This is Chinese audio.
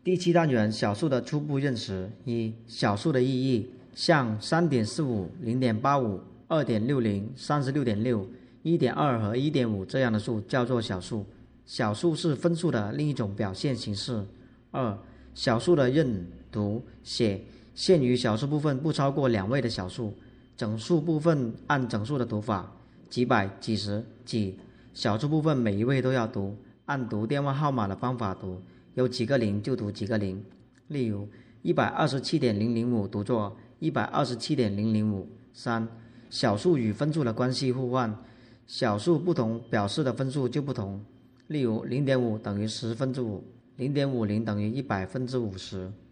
第七单元小数的初步认识。一、小数的意义，像 3.45、0.85、2.60、36.6、1.2 和 1.5 这样的数叫做小数。小数是分数的另一种表现形式。二、小数的认、读、写，限于小数部分不超过2位的小数，整数部分按整数的读法，几百、几十、几。小数部分每一位都要读，按读电话号码的方法读，有几个零就读几个零。例如 127.005 读作 127.005。三、小数与分数的关系互换，小数不同表示的分数就不同。例如 0.5 等于10分之5， 0.50等于100分之50。